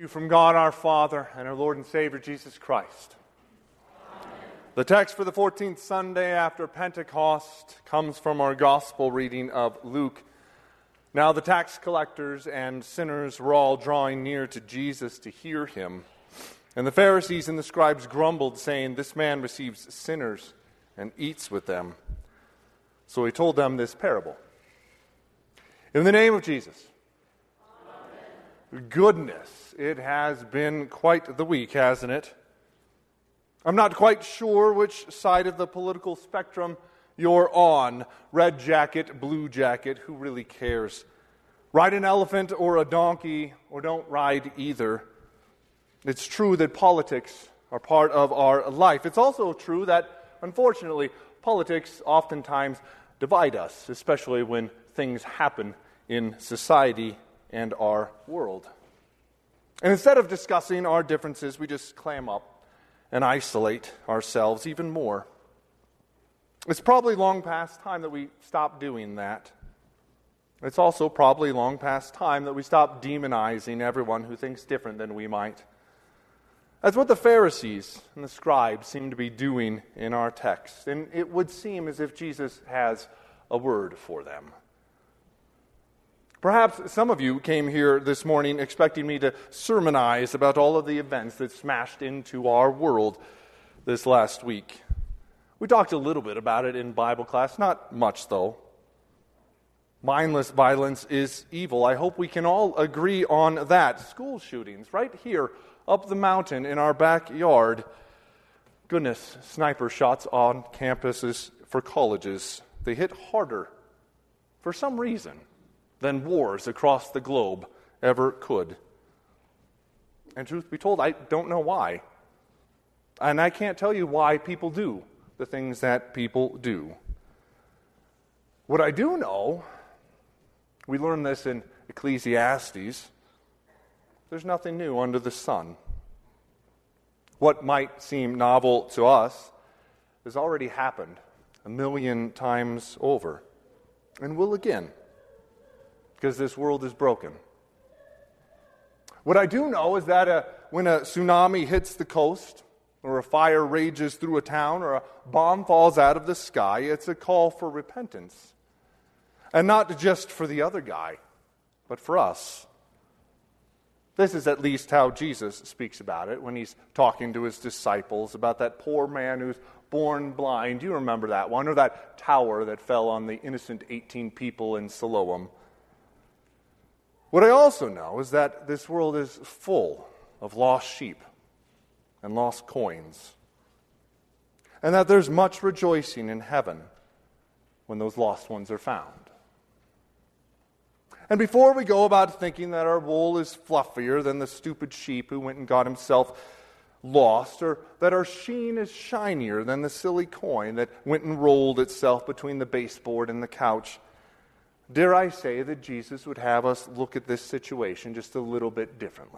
From God our Father and our Lord and Savior Jesus Christ. Amen. The text for the 14th Sunday after Pentecost comes from our gospel reading of Luke. Now the tax collectors and sinners were all drawing near to Jesus to hear him. And the Pharisees and the scribes grumbled, saying, "This man receives sinners and eats with them." So he told them this parable. In the name of Jesus. Amen. Goodness, it has been quite the week, hasn't it? I'm not quite sure which side of the political spectrum you're on. Red jacket, blue jacket, who really cares? Ride an elephant or a donkey, or don't ride either. It's true that politics are part of our life. It's also true that, unfortunately, politics oftentimes divide us, especially when things happen in society and our world. And instead of discussing our differences, we just clam up and isolate ourselves even more. It's probably long past time that we stop doing that. It's also probably long past time that we stop demonizing everyone who thinks different than we might. That's what the Pharisees and the scribes seem to be doing in our text. And it would seem as if Jesus has a word for them. Perhaps some of you came here this morning expecting me to sermonize about all of the events that smashed into our world this last week. We talked a little bit about it in Bible class, not much though. Mindless violence is evil. I hope we can all agree on that. School shootings right here up the mountain in our backyard. Goodness, sniper shots on campuses for colleges. They hit harder for some reason than wars across the globe ever could. And truth be told, I don't know why. And I can't tell you why people do the things that people do. What I do know, we learn this in Ecclesiastes, there's nothing new under the sun. What might seem novel to us has already happened 1,000,000 times over, and will again, because this world is broken. What I do know is that when a tsunami hits the coast, or a fire rages through a town, or a bomb falls out of the sky, it's a call for repentance. And not just for the other guy, but for us. This is at least how Jesus speaks about it when he's talking to his disciples about that poor man who's born blind. You remember that one, or that tower that fell on the innocent 18 people in Siloam. What I also know is that this world is full of lost sheep and lost coins, and that there's much rejoicing in heaven when those lost ones are found. And before we go about thinking that our wool is fluffier than the stupid sheep who went and got himself lost, or that our sheen is shinier than the silly coin that went and rolled itself between the baseboard and the couch, dare I say that Jesus would have us look at this situation just a little bit differently.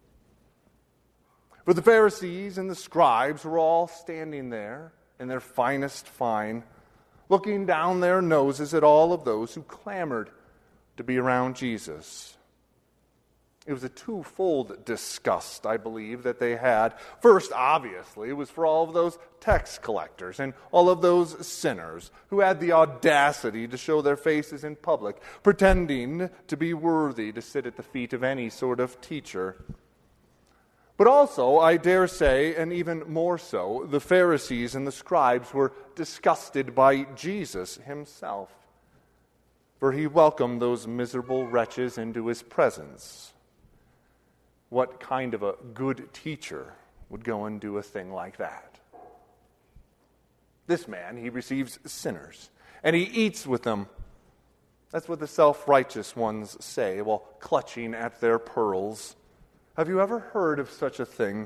For the Pharisees and the scribes were all standing there in their finest fine, looking down their noses at all of those who clamored to be around Jesus. It was a twofold disgust, I believe, that they had. First, obviously, it was for all of those tax collectors and all of those sinners who had the audacity to show their faces in public, pretending to be worthy to sit at the feet of any sort of teacher. But also, I dare say, and even more so, the Pharisees and the scribes were disgusted by Jesus himself, for he welcomed those miserable wretches into his presence. What kind of a good teacher would go and do a thing like that? This man, he receives sinners, and he eats with them. That's what the self-righteous ones say, while clutching at their pearls. Have you ever heard of such a thing?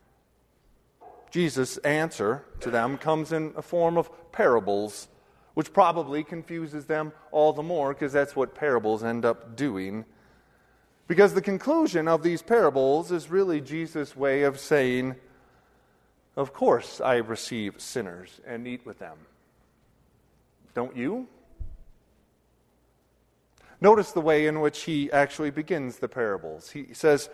Jesus' answer to them comes in a form of parables, which probably confuses them all the more, because that's what parables end up doing. Because the conclusion of these parables is really Jesus' way of saying, of course I receive sinners and eat with them. Don't you? Notice the way in which he actually begins the parables. He says,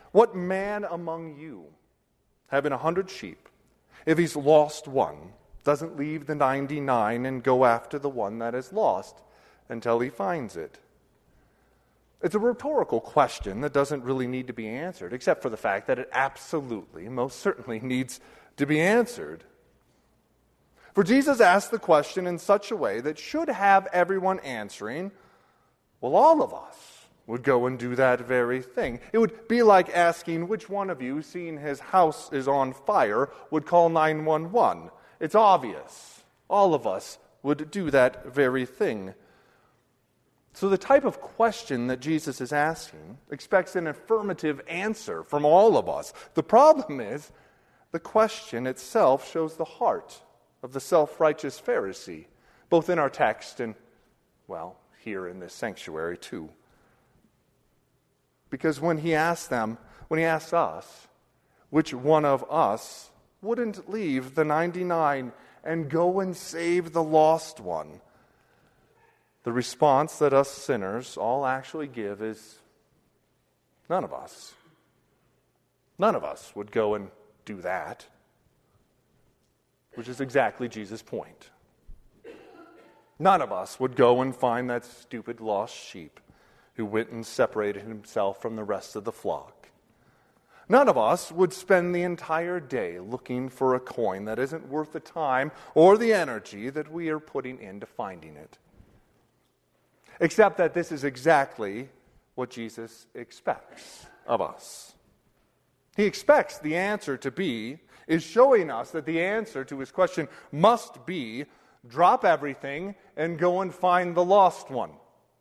What man among you, having 100 sheep, if he's lost one, doesn't leave the 99 and go after the one that is lost until he finds it? It's a rhetorical question that doesn't really need to be answered, except for the fact that it absolutely, most certainly needs to be answered. For Jesus asked the question in such a way that should have everyone answering, well, all of us would go and do that very thing. It would be like asking which one of you, seeing his house is on fire, would call 911. It's obvious. All of us would do that very thing. So the type of question that Jesus is asking expects an affirmative answer from all of us. The problem is, the question itself shows the heart of the self-righteous Pharisee, both in our text and, well, here in this sanctuary too. Because when he asks us, which one of us wouldn't leave the 99 and go and save the lost one? The response that us sinners all actually give is, none of us. None of us would go and do that. Which is exactly Jesus' point. None of us would go and find that stupid lost sheep who went and separated himself from the rest of the flock. None of us would spend the entire day looking for a coin that isn't worth the time or the energy that we are putting into finding it. Except that this is exactly what Jesus expects of us. He expects the answer to be, is showing us that the answer to his question must be, drop everything and go and find the lost one.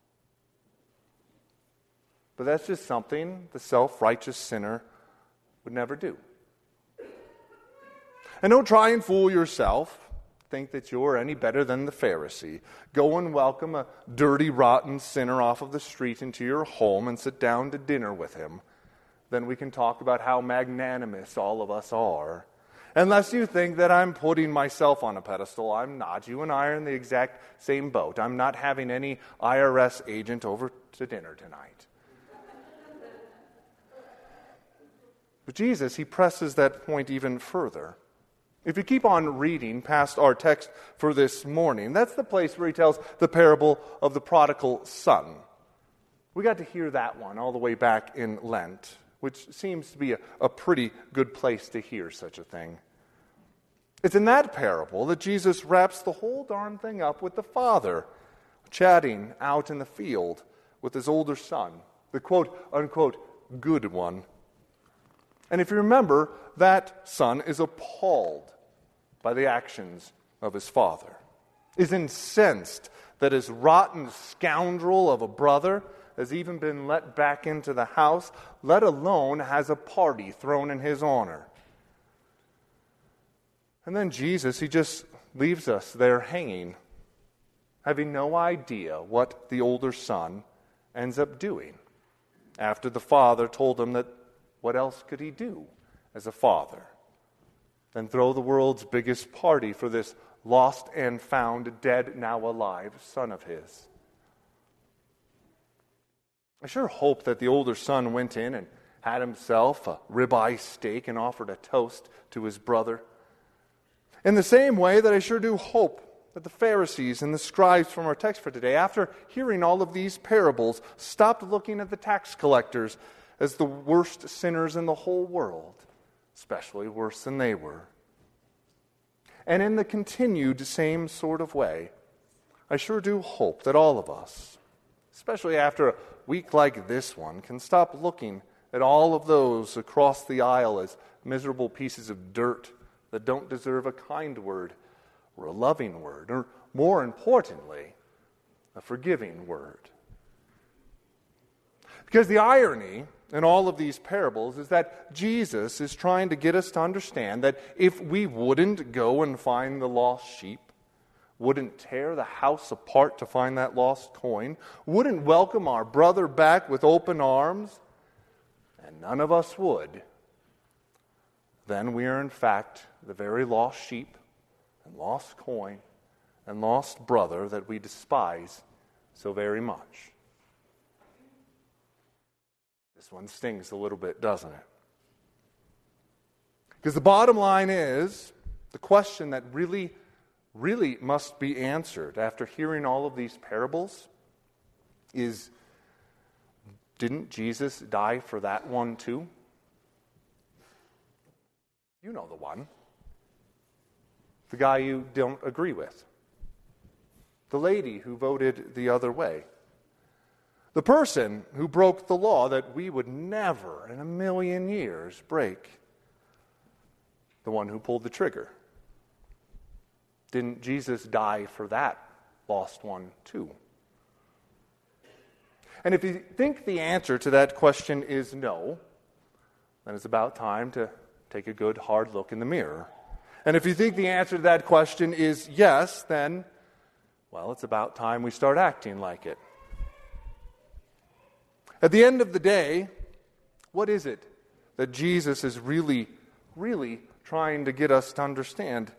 But that's just something the self-righteous sinner would never do. And don't try and fool yourself. Think that you're any better than the Pharisee. Go and welcome a dirty, rotten sinner off of the street into your home and sit down to dinner with him. Then we can talk about how magnanimous all of us are. Unless you think that I'm putting myself on a pedestal, I'm not. You and I are in the exact same boat. I'm not having any IRS agent over to dinner tonight. But Jesus, he presses that point even further. If you keep on reading past our text for this morning, that's the place where he tells the parable of the prodigal son. We got to hear that one all the way back in Lent, which seems to be a pretty good place to hear such a thing. It's in that parable that Jesus wraps the whole darn thing up with the father chatting out in the field with his older son, the quote-unquote good one. And if you remember, that son is appalled by the actions of his father, is incensed that his rotten scoundrel of a brother has even been let back into the house, let alone has a party thrown in his honor. And then Jesus, he just leaves us there hanging, having no idea what the older son ends up doing after the father told him that what else could he do as a father than throw the world's biggest party for this lost and found, dead, now alive son of his. I sure hope that the older son went in and had himself a ribeye steak and offered a toast to his brother. In the same way that I sure do hope that the Pharisees and the scribes from our text for today, after hearing all of these parables, stopped looking at the tax collectors as the worst sinners in the whole world, especially worse than they were. And in the continued same sort of way, I sure do hope that all of us, especially after a week like this one, can stop looking at all of those across the aisle as miserable pieces of dirt that don't deserve a kind word or a loving word, or more importantly, a forgiving word. Because the irony in all of these parables is that Jesus is trying to get us to understand that if we wouldn't go and find the lost sheep, wouldn't tear the house apart to find that lost coin, wouldn't welcome our brother back with open arms, and none of us would, then we are in fact the very lost sheep and lost coin and lost brother that we despise so very much. This one stings a little bit, doesn't it? Because the bottom line is, the question that really must be answered after hearing all of these parables is, didn't Jesus die for that one too? You know the one. The guy you don't agree with. The lady who voted the other way. The person who broke the law that we would never in a million years break. The one who pulled the trigger. Didn't Jesus die for that lost one too? And if you think the answer to that question is no, then it's about time to take a good hard look in the mirror. And if you think the answer to that question is yes, then, well, it's about time we start acting like it. At the end of the day, what is it that Jesus is really trying to get us to understand?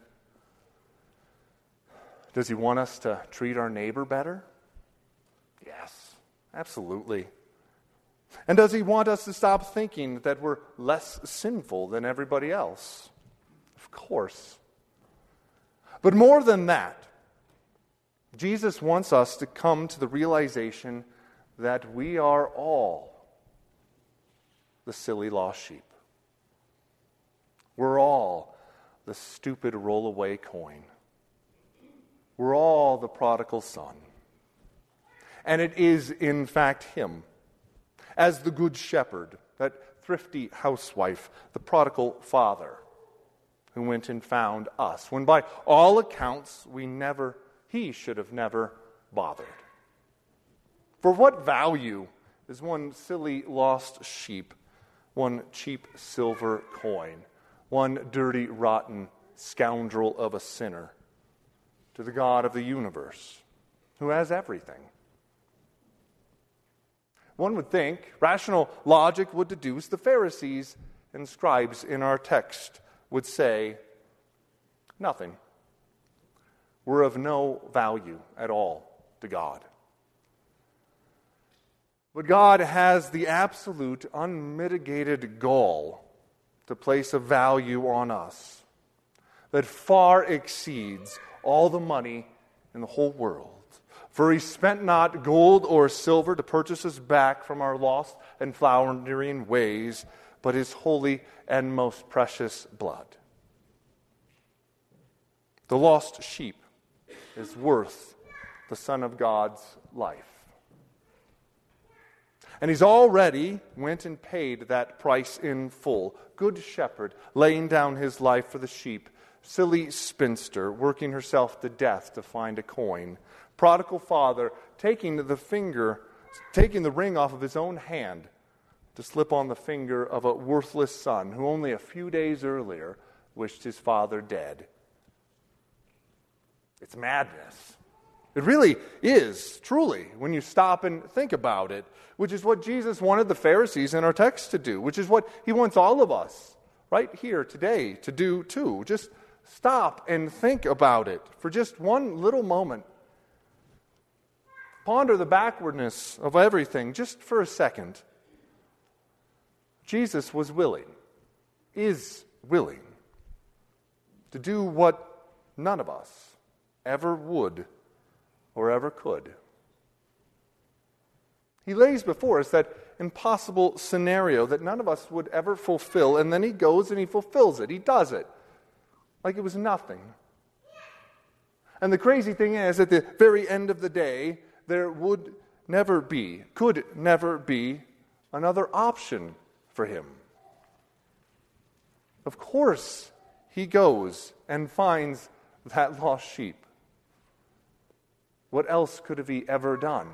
Does he want us to treat our neighbor better? Yes, absolutely. And does he want us to stop thinking that we're less sinful than everybody else? Of course. But more than that, Jesus wants us to come to the realization that we are all the silly lost sheep. We're all the stupid roll-away coin. We're all the prodigal son. And it is, in fact, him, as the good shepherd, that thrifty housewife, the prodigal father, who went and found us, when by all accounts he should have never bothered. For what value is one silly lost sheep, one cheap silver coin, one dirty, rotten scoundrel of a sinner, to the God of the universe, who has everything? One would think rational logic would deduce the Pharisees and scribes in our text would say, nothing. We're of no value at all to God. But God has the absolute, unmitigated gall to place a value on us that far exceeds all the money in the whole world. For he spent not gold or silver to purchase us back from our lost and floundering ways, but his holy and most precious blood. The lost sheep is worth the Son of God's life. And he's already went and paid that price in full. Good shepherd, laying down his life for the sheep. Silly spinster, working herself to death to find a coin. Prodigal father, taking the ring off of his own hand to slip on the finger of a worthless son who only a few days earlier wished his father dead. It's madness. It really is, truly, when you stop and think about it, which is what Jesus wanted the Pharisees in our text to do, which is what he wants all of us right here today to do too. Just stop and think about it for just one little moment. Ponder the backwardness of everything just for a second. Jesus was willing, is willing, to do what none of us ever would or ever could. He lays before us that impossible scenario that none of us would ever fulfill, and then he goes and he fulfills it. He does it like it was nothing. And the crazy thing is, at the very end of the day, there could never be another option for him. Of course, he goes and finds that lost sheep. What else could have he ever done?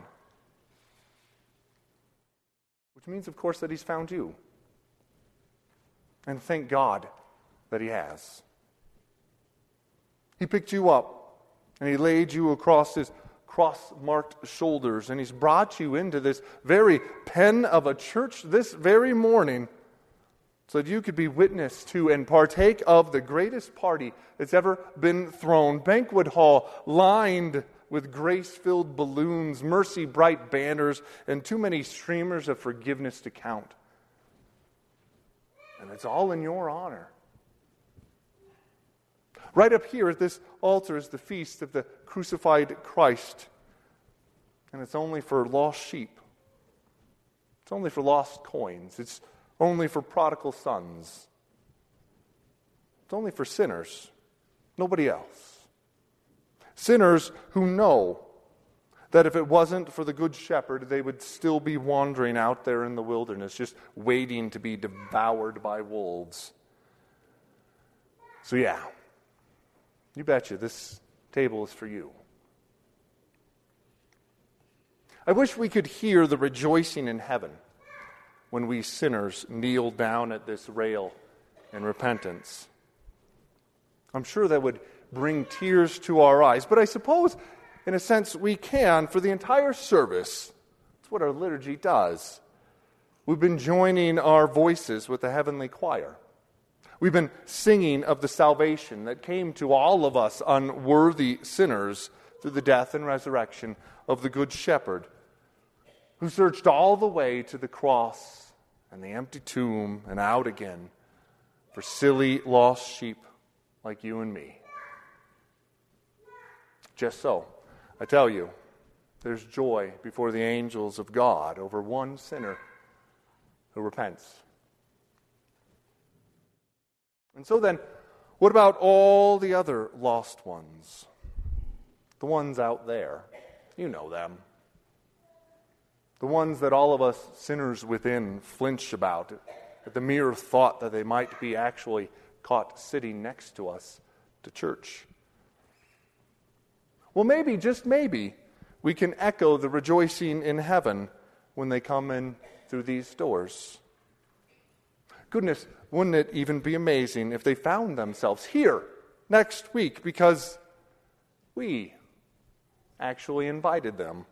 Which means, of course, that he's found you. And thank God that he has. He picked you up and he laid you across his cross-marked shoulders, and he's brought you into this very pen of a church this very morning so that you could be witness to and partake of the greatest party that's ever been thrown. Banquet hall lined with grace-filled balloons, mercy-bright banners, and too many streamers of forgiveness to count. And it's all in your honor. Right up here at this altar is the feast of the crucified Christ. And it's only for lost sheep. It's only for lost coins. It's only for prodigal sons. It's only for sinners. Nobody else. Sinners who know that if it wasn't for the Good Shepherd, they would still be wandering out there in the wilderness, just waiting to be devoured by wolves. So yeah, you betcha, this table is for you. I wish we could hear the rejoicing in heaven when we sinners kneel down at this rail in repentance. I'm sure that would bring tears to our eyes, but I suppose, in a sense, we can for the entire service. That's what our liturgy does. We've been joining our voices with the heavenly choir. We've been singing of the salvation that came to all of us unworthy sinners through the death and resurrection of the Good Shepherd, who searched all the way to the cross and the empty tomb and out again for silly lost sheep like you and me. Just so, I tell you, there's joy before the angels of God over one sinner who repents. And so then, what about all the other lost ones? The ones out there. You know them. The ones that all of us sinners within flinch about at the mere thought that they might be actually caught sitting next to us to church. Well, maybe, just maybe, we can echo the rejoicing in heaven when they come in through these doors. Goodness, wouldn't it even be amazing if they found themselves here next week because we actually invited them?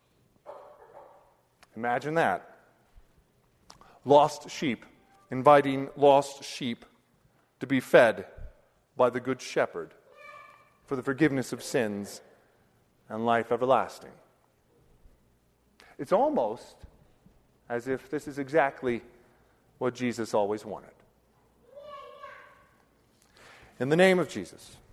Imagine that. Lost sheep inviting lost sheep to be fed by the Good Shepherd for the forgiveness of sins and life everlasting. It's almost as if this is exactly what Jesus always wanted. In the name of Jesus.